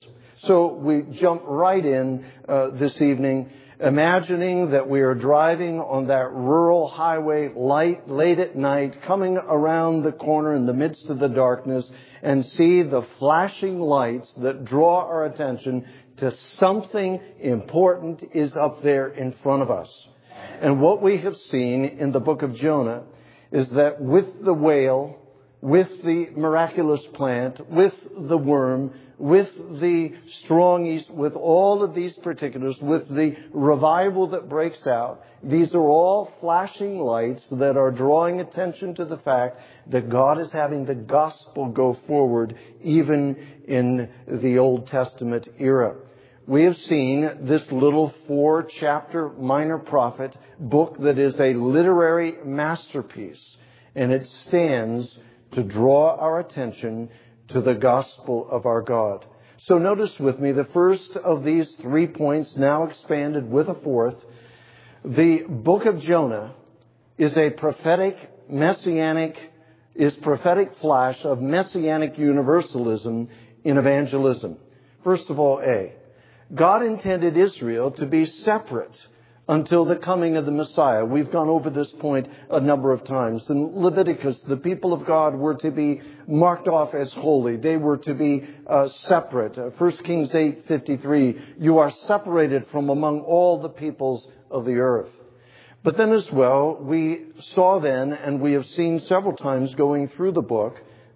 So we jump right in this evening, imagining that we are driving on that rural highway late at night, coming around the corner in the midst of the darkness, and see the flashing lights that draw our attention to something important is up there in front of us. And what we have seen in the book of Jonah is that with the whale, with the miraculous plant, with the worm, with the strong yeast, with all of these particulars, with the revival that breaks out, these are all flashing lights that are drawing attention to the fact that God is having the gospel go forward even in the Old Testament era. We have seen this little 4-chapter minor prophet book that is a literary masterpiece, and it stands to draw our attention to the gospel of our God. So notice with me the first of these 3 points, now expanded with a fourth. The book of Jonah is a prophetic flash of messianic universalism in evangelism. First of all, God intended Israel to be separate until the coming of the Messiah. We've gone over this point a number of times. In Leviticus, the people of God were to be marked off as holy. They were to be separate. 1 Kings 8:53, you are separated from among all the peoples of the earth. But then as well, we saw then, and we have seen several times going through the book,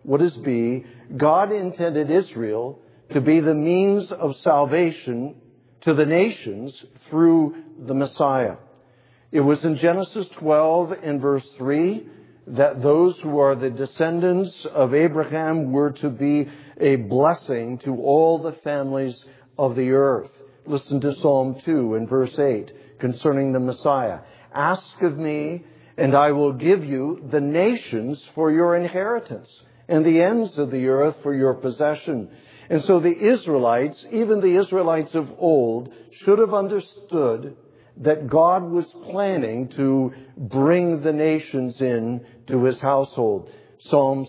God intended Israel to be the means of salvation to the nations through the Messiah. It was in Genesis 12 and verse 3 that those who are the descendants of Abraham were to be a blessing to all the families of the earth. Listen to Psalm 2 and verse 8 concerning the Messiah. Ask of me, and I will give you the nations for your inheritance, and the ends of the earth for your possession. And so the Israelites, even the Israelites of old, should have understood that God was planning to bring the nations in to His household. Psalm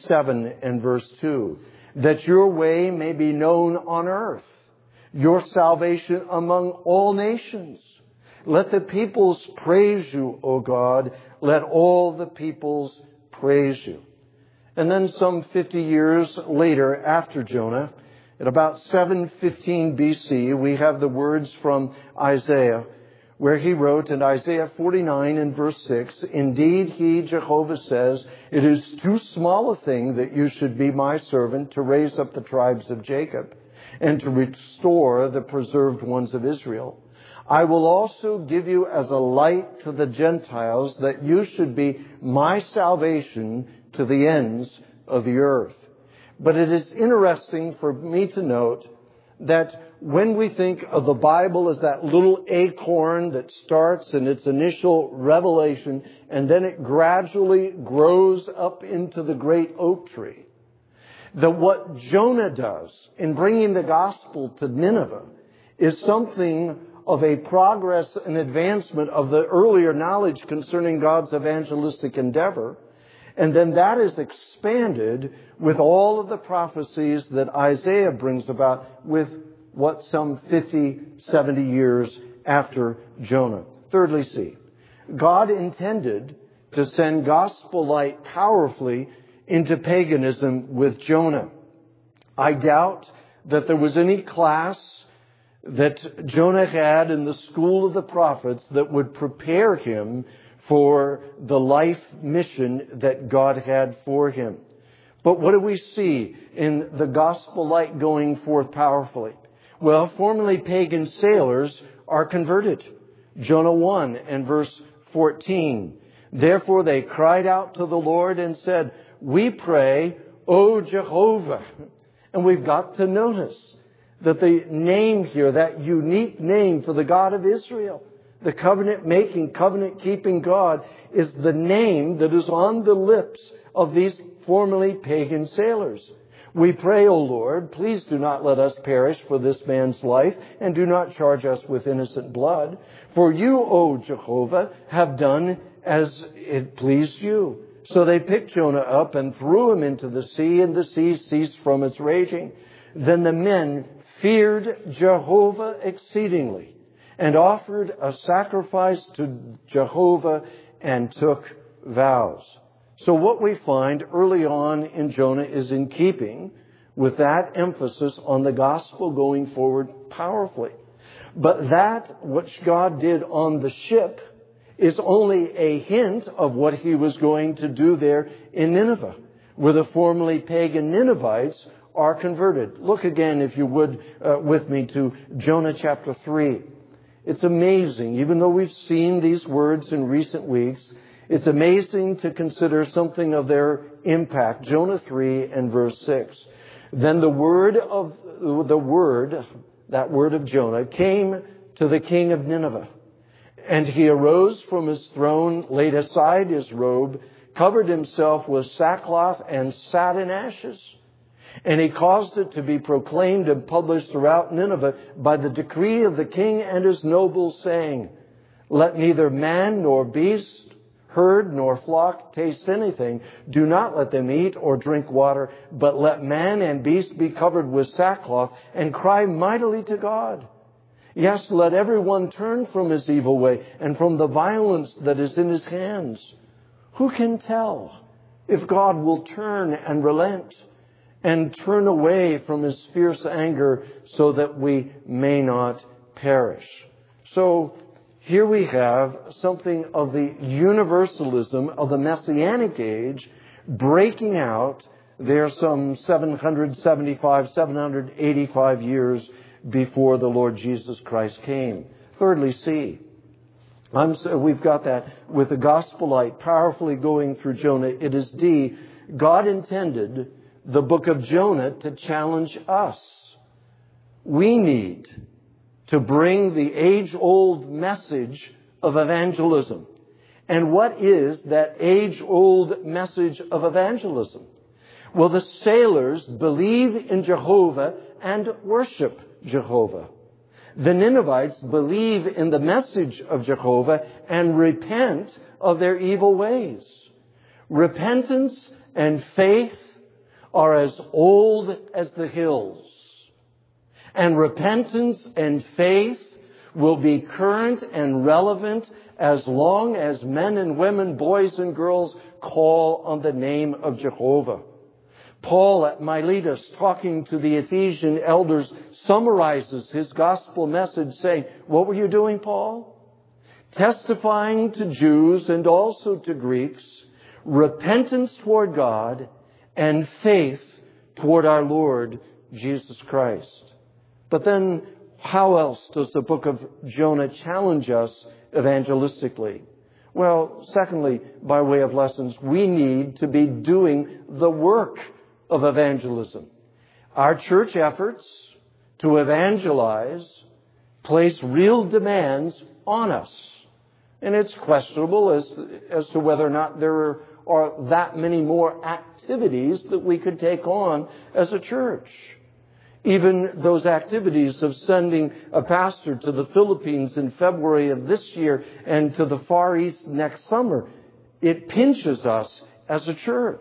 67 and verse 2. That your way may be known on earth, your salvation among all nations. Let the peoples praise you, O God. Let all the peoples praise you. And then some 50 years later, after Jonah, at about 715 BC, we have the words from Isaiah, where he wrote in Isaiah 49 and verse 6, indeed, He, Jehovah, says, it is too small a thing that you should be my servant to raise up the tribes of Jacob and to restore the preserved ones of Israel. I will also give you as a light to the Gentiles that you should be my salvation to the ends of the earth. But it is interesting for me to note that when we think of the Bible as that little acorn that starts in its initial revelation and then it gradually grows up into the great oak tree, that what Jonah does in bringing the gospel to Nineveh is something of a progress and advancement of the earlier knowledge concerning God's evangelistic endeavor. And then that is expanded with all of the prophecies that Isaiah brings about with some 50, 70 years after Jonah. Thirdly, see, God intended to send gospel light powerfully into paganism with Jonah. I doubt that there was any class that Jonah had in the school of the prophets that would prepare him for the life mission that God had for him. But what do we see in the gospel light going forth powerfully? Well, formerly pagan sailors are converted. Jonah 1 and verse 14. Therefore they cried out to the Lord and said, we pray, O Jehovah. And we've got to notice that the name here, that unique name for the God of Israel, the covenant-making, covenant-keeping God, is the name that is on the lips of these formerly pagan sailors. We pray, O Lord, please do not let us perish for this man's life, and do not charge us with innocent blood. For you, O Jehovah, have done as it pleased you. So they picked Jonah up and threw him into the sea, and the sea ceased from its raging. Then the men feared Jehovah exceedingly, and offered a sacrifice to Jehovah, and took vows. So what we find early on in Jonah is in keeping with that emphasis on the gospel going forward powerfully. But that which God did on the ship is only a hint of what he was going to do there in Nineveh, where the formerly pagan Ninevites are converted. Look again, if you would, with me to Jonah chapter 3. It's amazing, even though we've seen these words in recent weeks, it's amazing to consider something of their impact. Jonah 3 and verse 6. Then that word of Jonah came to the king of Nineveh. And he arose from his throne, laid aside his robe, covered himself with sackcloth, and sat in ashes. And he caused it to be proclaimed and published throughout Nineveh by the decree of the king and his nobles, saying, let neither man nor beast, herd nor flock taste anything. Do not let them eat or drink water, but let man and beast be covered with sackcloth and cry mightily to God. Yes, let everyone turn from his evil way and from the violence that is in his hands. Who can tell if God will turn and relent and turn away from his fierce anger so that we may not perish? So here we have something of the universalism of the Messianic age breaking out there some 785 years before the Lord Jesus Christ came. Thirdly, C. We've got that with the gospel light powerfully going through Jonah. It is D. God intended the book of Jonah to challenge us. We need to bring the age-old message of evangelism. And what is that age-old message of evangelism? Well, the sailors believe in Jehovah and worship Jehovah. The Ninevites believe in the message of Jehovah and repent of their evil ways. Repentance and faith are as old as the hills. And repentance and faith will be current and relevant as long as men and women, boys and girls, call on the name of Jehovah. Paul at Miletus, talking to the Ephesian elders, summarizes his gospel message saying, what were you doing, Paul? Testifying to Jews and also to Greeks, repentance toward God and faith toward our Lord Jesus Christ. But then, how else does the book of Jonah challenge us evangelistically? Well, secondly, by way of lessons, we need to be doing the work of evangelism. Our church efforts to evangelize place real demands on us. And it's questionable as to whether or not there are that many more activities that we could take on as a church. Even those activities of sending a pastor to the Philippines in February of this year and to the Far East next summer, it pinches us as a church.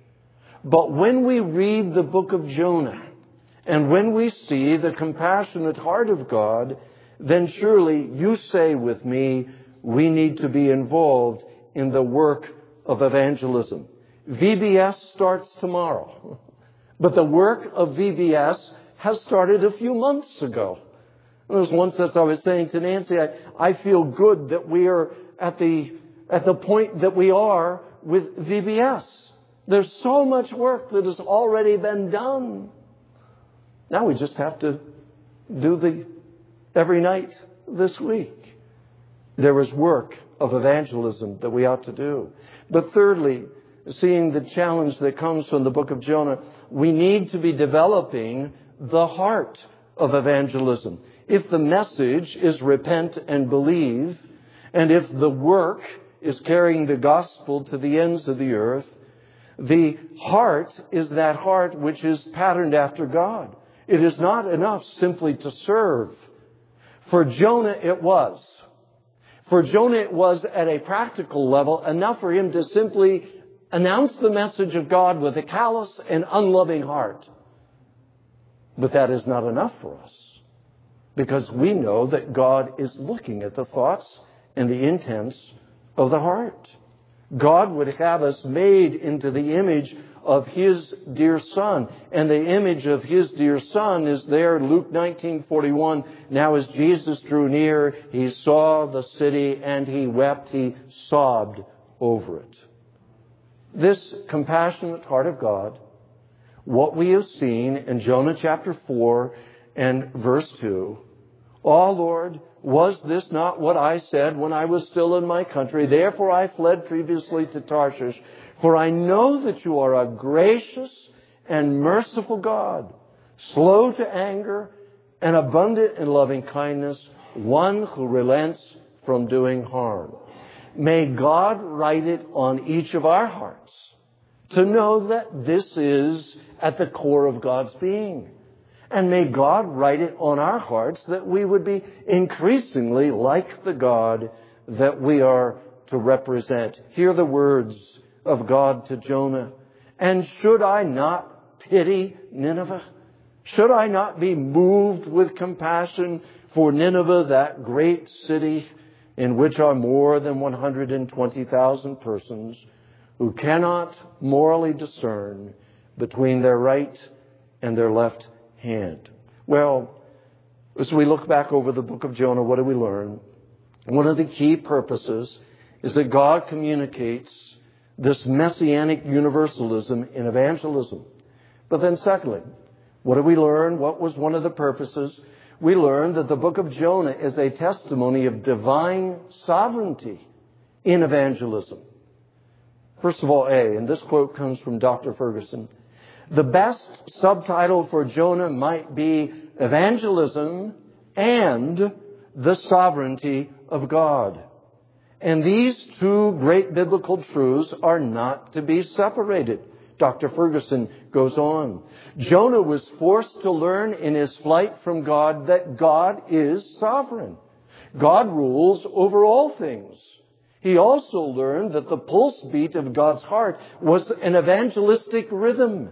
But when we read the book of Jonah and when we see the compassionate heart of God, then surely you say with me, we need to be involved in the work of evangelism. VBS starts tomorrow, but the work of VBS has started a few months ago. There was once, as I was saying to Nancy, I feel good that we are at the point that we are with VBS. There's so much work that has already been done. Now we just have to do the every night this week. There is work of evangelism that we ought to do. But thirdly, seeing the challenge that comes from the book of Jonah, we need to be developing the heart of evangelism. If the message is repent and believe, and if the work is carrying the gospel to the ends of the earth, the heart is that heart which is patterned after God. It is not enough simply to serve. For Jonah it was. For Jonah it was at a practical level enough for him to simply announce the message of God with a callous and unloving heart. But that is not enough for us, because we know that God is looking at the thoughts and the intents of the heart. God would have us made into the image of His dear Son. And the image of His dear Son is there, Luke 19:41. Now as Jesus drew near, He saw the city and He wept. He sobbed over it. This compassionate heart of God, what we have seen in Jonah chapter 4 and verse 2, "Oh Lord, was this not what I said when I was still in my country? Therefore I fled previously to Tarshish. For I know that you are a gracious and merciful God, slow to anger and abundant in loving kindness, one who relents from doing harm." May God write it on each of our hearts to know that this is at the core of God's being. And may God write it on our hearts that we would be increasingly like the God that we are to represent. Hear the words of God to Jonah. "And should I not pity Nineveh? Should I not be moved with compassion for Nineveh, that great city in which are more than 120,000 persons who cannot morally discern between their right and their left hand?" Well, as we look back over the book of Jonah, what do we learn? One of the key purposes is that God communicates this messianic universalism in evangelism. But then secondly, what do we learn? What was one of the purposes? We learned that the book of Jonah is a testimony of divine sovereignty in evangelism. First of all, and this quote comes from Dr. Ferguson, "The best subtitle for Jonah might be Evangelism and the Sovereignty of God." And these two great biblical truths are not to be separated. Dr. Ferguson goes on. Jonah was forced to learn in his flight from God that God is sovereign. God rules over all things. He also learned that the pulse beat of God's heart was an evangelistic rhythm.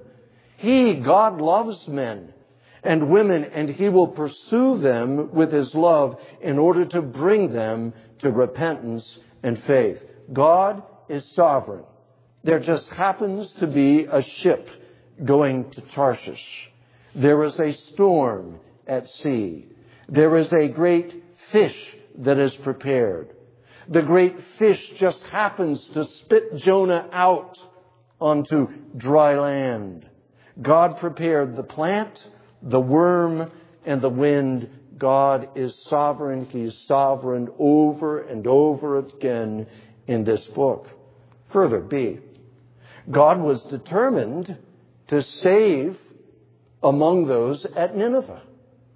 God loves men and women, and He will pursue them with His love in order to bring them to repentance and faith. God is sovereign. There just happens to be a ship going to Tarshish. There is a storm at sea. There is a great fish that is prepared. The great fish just happens to spit Jonah out onto dry land. God prepared the plant, the worm, and the wind. God is sovereign. He's sovereign over and over again in this book. Further, B, God was determined to save among those at Nineveh.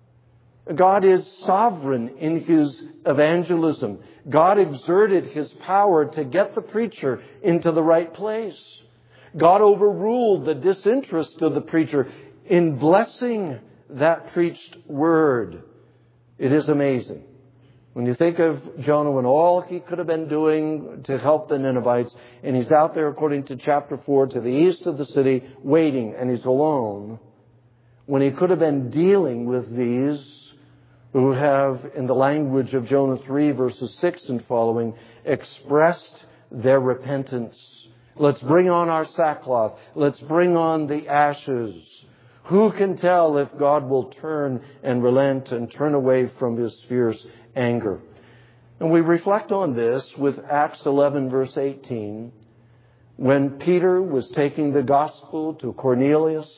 God is sovereign in His evangelism. God exerted His power to get the preacher into the right place. God overruled the disinterest of the preacher in blessing that preached word. It is amazing. When you think of Jonah and all he could have been doing to help the Ninevites, and he's out there, according to chapter 4, to the east of the city, waiting, and he's alone, when he could have been dealing with these who have, in the language of Jonah 3, verses 6 and following, expressed their repentance. Let's bring on our sackcloth. Let's bring on the ashes. Who can tell if God will turn and relent and turn away from His fierce anger? And we reflect on this with Acts 11, verse 18. When Peter was taking the gospel to Cornelius,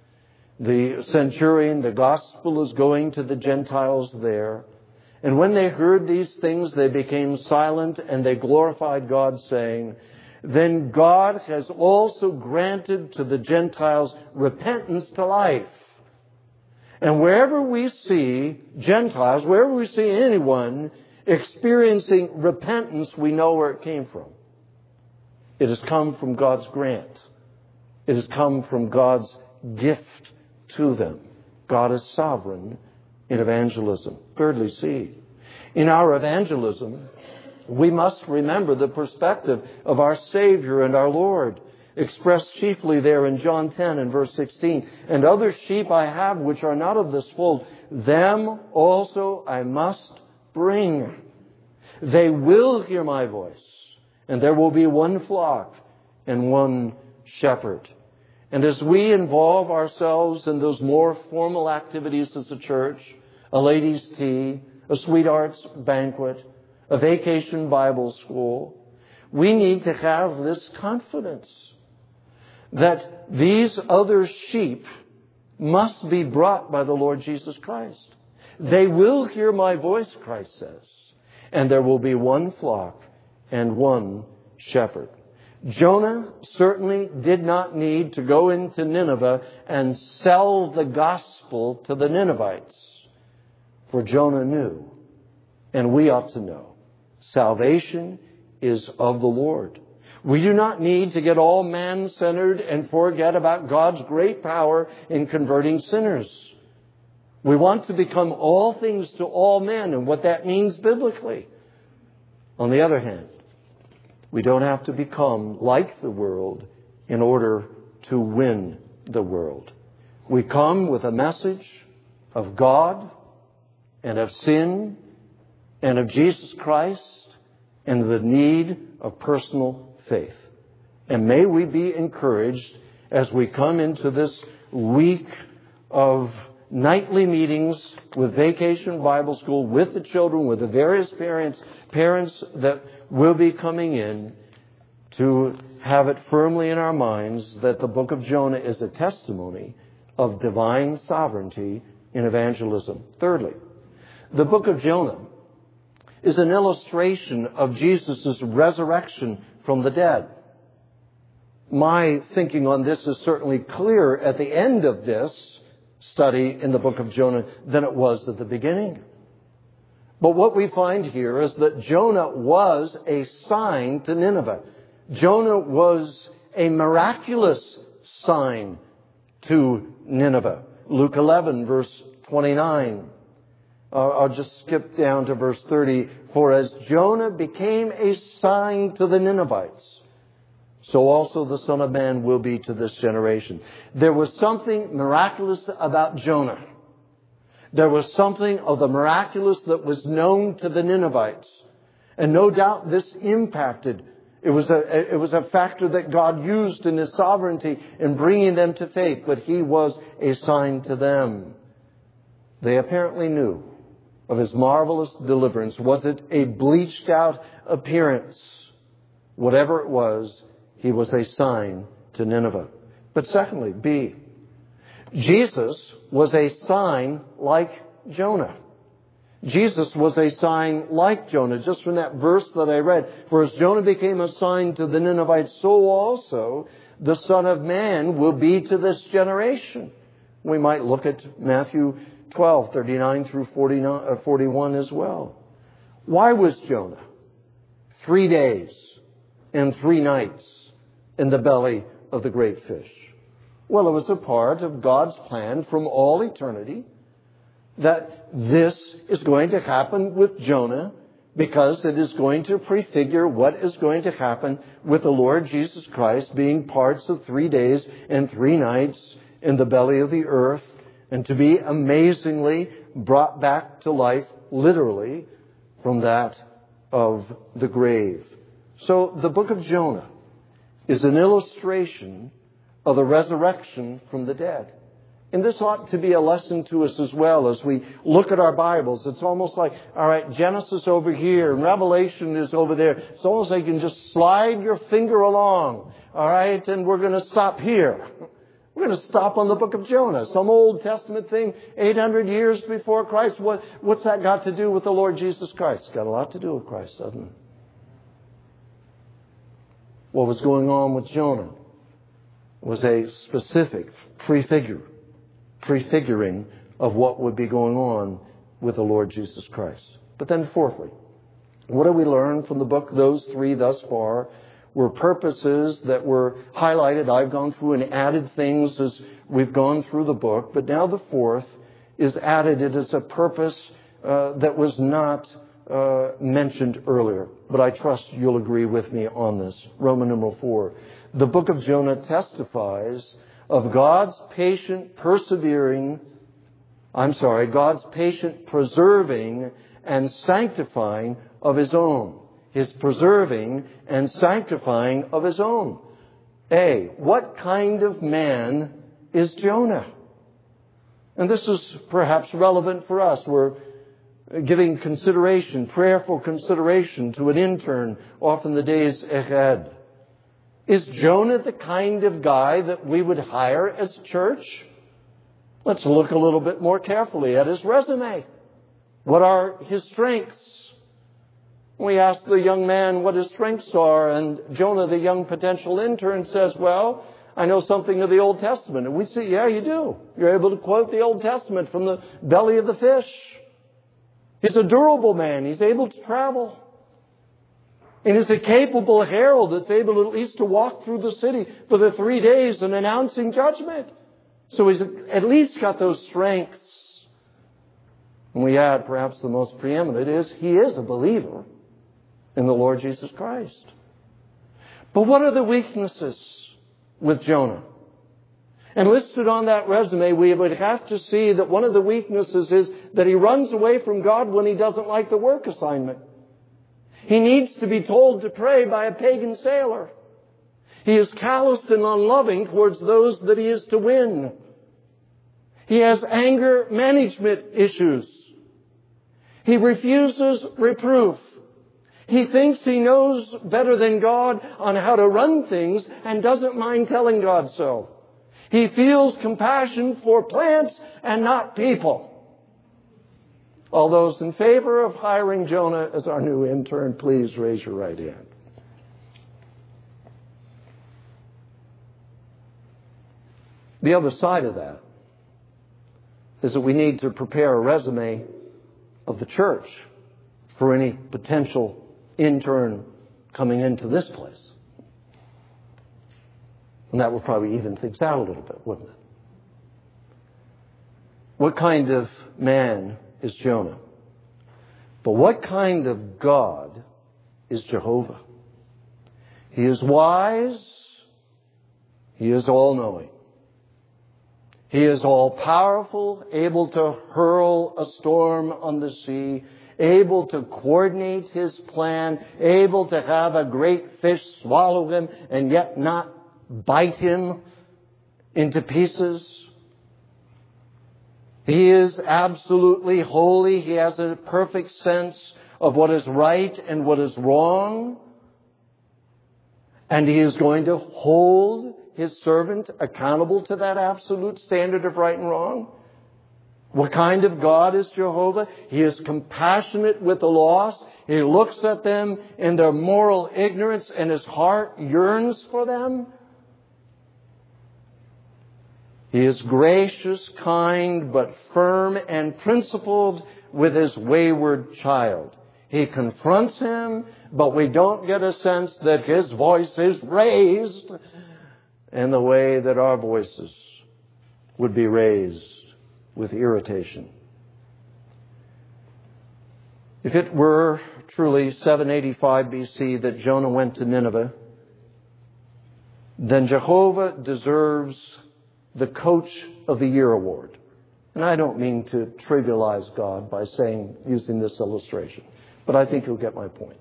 the centurion, the gospel is going to the Gentiles there. And when they heard these things, they became silent and they glorified God, saying, "Then God has also granted to the Gentiles repentance to life." And wherever we see Gentiles, wherever we see anyone experiencing repentance, we know where it came from. It has come from God's grant. It has come from God's gift to them. God is sovereign in evangelism. Thirdly, C, in our evangelism, we must remember the perspective of our Savior and our Lord. expressed chiefly there in John 10 and verse 16. And other sheep I have which are not of this fold, them also I must bring. They will hear my voice, and there will be one flock and one shepherd. And as we involve ourselves in those more formal activities as a church, a ladies' tea, a sweethearts banquet, a vacation Bible school, we need to have this confidence that these other sheep must be brought by the Lord Jesus Christ. They will hear my voice, Christ says, and there will be one flock and one shepherd. Jonah certainly did not need to go into Nineveh and sell the gospel to the Ninevites. For Jonah knew, and we ought to know, salvation is of the Lord. We do not need to get all man-centered and forget about God's great power in converting sinners. We want to become all things to all men, and what that means biblically. On the other hand, we don't have to become like the world in order to win the world. We come with a message of God and of sin and of Jesus Christ and the need of personal faith. And may we be encouraged as we come into this week of nightly meetings with Vacation Bible School, with the children, with the various parents that will be coming in, to have it firmly in our minds that the book of Jonah is a testimony of divine sovereignty in evangelism. Thirdly, the book of Jonah is an illustration of Jesus' resurrection from the dead. My thinking on this is certainly clearer at the end of this study in the book of Jonah than it was at the beginning. But what we find here is that Jonah was a sign to Nineveh. Jonah was a miraculous sign to Nineveh. Luke 11, verse 29. I'll just skip down to verse 30. For as Jonah became a sign to the Ninevites, so also the Son of Man will be to this generation. There was something miraculous about Jonah. There was something of the miraculous that was known to the Ninevites. And no doubt this impacted. It was a factor that God used in His sovereignty in bringing them to faith. But He was a sign to them. They apparently knew of His marvelous deliverance. Was it a bleached out appearance? Whatever it was, He was a sign to Nineveh. But secondly, B, Jesus was a sign like Jonah. Jesus was a sign like Jonah. Just from that verse that I read, for as Jonah became a sign to the Ninevites, so also the Son of Man will be to this generation. We might look at Matthew 12, 39 through 41 as well. Why was Jonah 3 days and 3 nights in the belly of the great fish? Well, it was a part of God's plan from all eternity that this is going to happen with Jonah, because it is going to prefigure what is going to happen with the Lord Jesus Christ being parts of 3 days and 3 nights in the belly of the earth, and to be amazingly brought back to life, literally, from that of the grave. So the book of Jonah is an illustration of the resurrection from the dead. And this ought to be a lesson to us as well as we look at our Bibles. It's almost like, all right, Genesis over here and Revelation is over there. It's almost like you can just slide your finger along, all right, and we're going to stop here. We're going to stop on the book of Jonah, some Old Testament thing, 800 years before Christ. What's that got to do with the Lord Jesus Christ? It's got a lot to do with Christ, doesn't it? What was going on with Jonah was a specific prefiguring of what would be going on with the Lord Jesus Christ. But then fourthly, what do we learn from the book? Those 3 thus far were purposes that were highlighted. I've gone through and added things as we've gone through the book. But now the fourth is added. It is a purpose that was not mentioned earlier, but I trust you'll agree with me on this. Roman numeral 4. The book of Jonah testifies of God's patient preserving and sanctifying of His own. His preserving and sanctifying of His own. A, what kind of man is Jonah? And this is perhaps relevant for us. We're giving consideration, prayerful consideration to an intern off in the days ahead. Is Jonah the kind of guy that we would hire as a church? Let's look a little bit more carefully at his resume. What are his strengths? We ask the young man what his strengths are, and Jonah, the young potential intern, says, well, I know something of the Old Testament. And we say, yeah, you do. You're able to quote the Old Testament from the belly of the fish. He's a durable man. He's able to travel. And he's a capable herald that's able at least to walk through the city for the 3 days and announcing judgment. So he's at least got those strengths. And we add perhaps the most preeminent is he is a believer in the Lord Jesus Christ. But what are the weaknesses with Jonah? And listed on that resume, we would have to see that one of the weaknesses is that he runs away from God when he doesn't like the work assignment. He needs to be told to pray by a pagan sailor. He is calloused and unloving towards those that he is to win. He has anger management issues. He refuses reproof. He thinks he knows better than God on how to run things and doesn't mind telling God so. He feels compassion for plants and not people. All those in favor of hiring Jonah as our new intern, please raise your right hand. The other side of that is that we need to prepare a resume of the church for any potential intern coming into this place. And that would probably even things out a little bit, wouldn't it? What kind of man is Jonah? But what kind of God is Jehovah? He is wise. He is all-knowing. He is all-powerful, able to hurl a storm on the sea, able to coordinate His plan, able to have a great fish swallow him and yet not bite him into pieces. He is absolutely holy. He has a perfect sense of what is right and what is wrong. And He is going to hold His servant accountable to that absolute standard of right and wrong. What kind of God is Jehovah? He is compassionate with the lost. He looks at them in their moral ignorance and His heart yearns for them. He is gracious, kind, but firm and principled with His wayward child. He confronts him, but we don't get a sense that his voice is raised in the way that our voices would be raised with irritation. If it were truly 785 BC that Jonah went to Nineveh, then Jehovah deserves the Coach of the Year award. And I don't mean to trivialize God by using this illustration, but I think you'll get my point.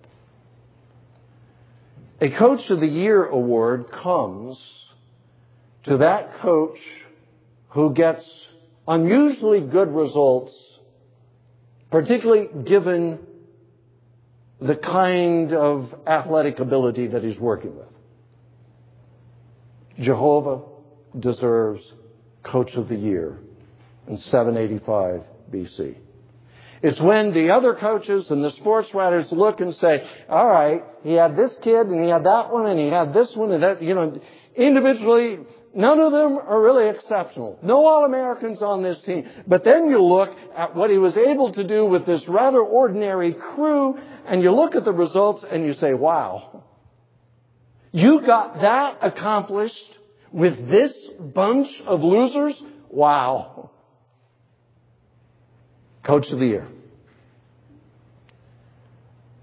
A Coach of the Year award comes to that coach who gets unusually good results, particularly given the kind of athletic ability that he's working with. Jehovah deserves Coach of the Year in 785 BC. It's when the other coaches and the sports writers look and say, all right, he had this kid and he had that one and he had this one and that, individually, none of them are really exceptional. No All-Americans on this team. But then you look at what he was able to do with this rather ordinary crew and you look at the results and you say, wow, you got that accomplished with this bunch of losers? Wow. Coach of the Year.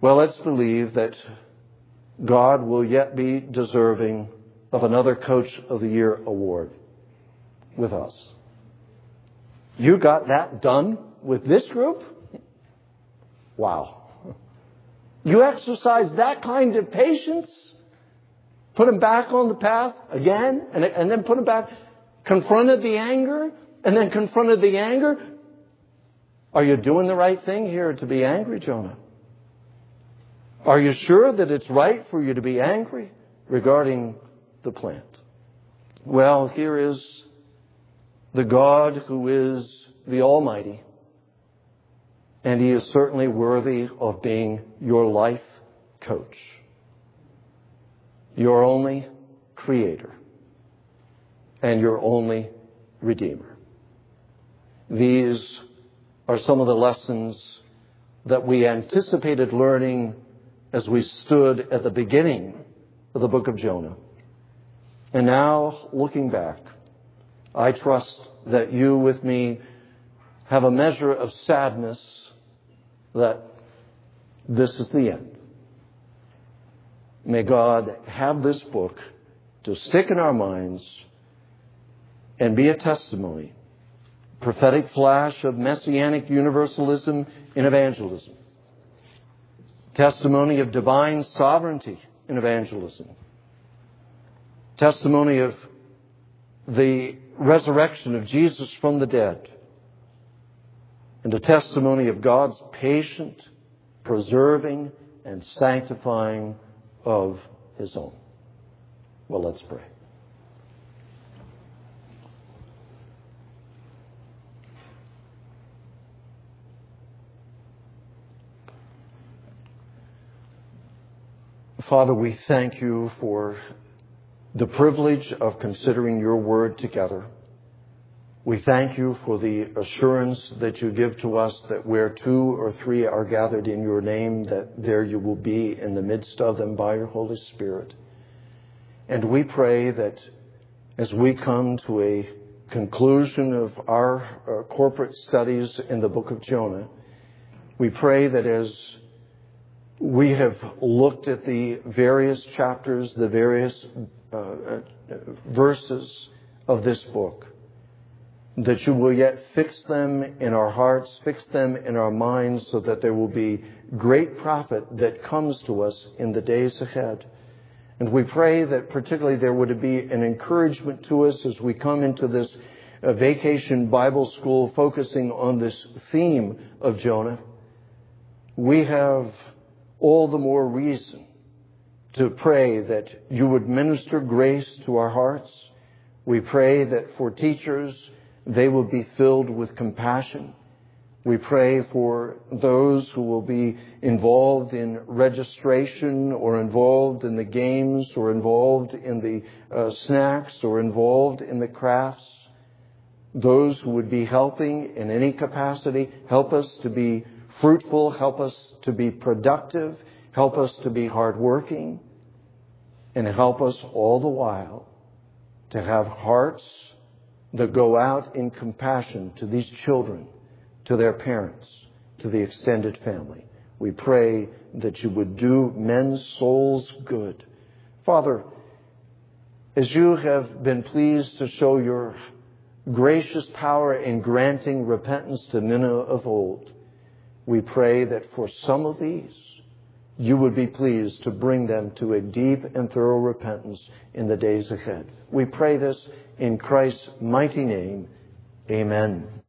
Well, let's believe that God will yet be deserving of another Coach of the Year award with us. You got that done with this group? Wow. You exercised that kind of patience? Put them back on the path again and then put them back. Confronted the anger and then confronted the anger. Are you doing the right thing here to be angry, Jonah? Are you sure that it's right for you to be angry regarding the plant? Well, here is the God who is the Almighty. And He is certainly worthy of being your life coach. Your only Creator. And your only Redeemer. These are some of the lessons that we anticipated learning as we stood at the beginning of the book of Jonah. And now, looking back, I trust that you with me have a measure of sadness that this is the end. May God have this book to stick in our minds and be a testimony, prophetic flash of Messianic universalism in evangelism, testimony of divine sovereignty in evangelism, testimony of the resurrection of Jesus from the dead, and a testimony of God's patient, preserving, and sanctifying of His own. Well, let's pray. Father, we thank you for the privilege of considering your word together. We thank you for the assurance that you give to us that where 2 or 3 are gathered in your name, that there you will be in the midst of them by your Holy Spirit. And we pray that as we come to a conclusion of our corporate studies in the book of Jonah, we pray that as we have looked at the various chapters, the various verses of this book, that you will yet fix them in our hearts, fix them in our minds, so that there will be great profit that comes to us in the days ahead. And we pray that particularly there would be an encouragement to us as we come into this vacation Bible school focusing on this theme of Jonah. We have all the more reason to pray that you would minister grace to our hearts. We pray that for teachers, they will be filled with compassion. We pray for those who will be involved in registration or involved in the games or involved in the snacks or involved in the crafts. Those who would be helping in any capacity, help us to be fruitful, help us to be productive, help us to be hardworking, and help us all the while to have hearts that go out in compassion to these children, to their parents, to the extended family. We pray that you would do men's souls good. Father, as you have been pleased to show your gracious power in granting repentance to Nineveh of old, we pray that for some of these, you would be pleased to bring them to a deep and thorough repentance in the days ahead. We pray this in Christ's mighty name. Amen.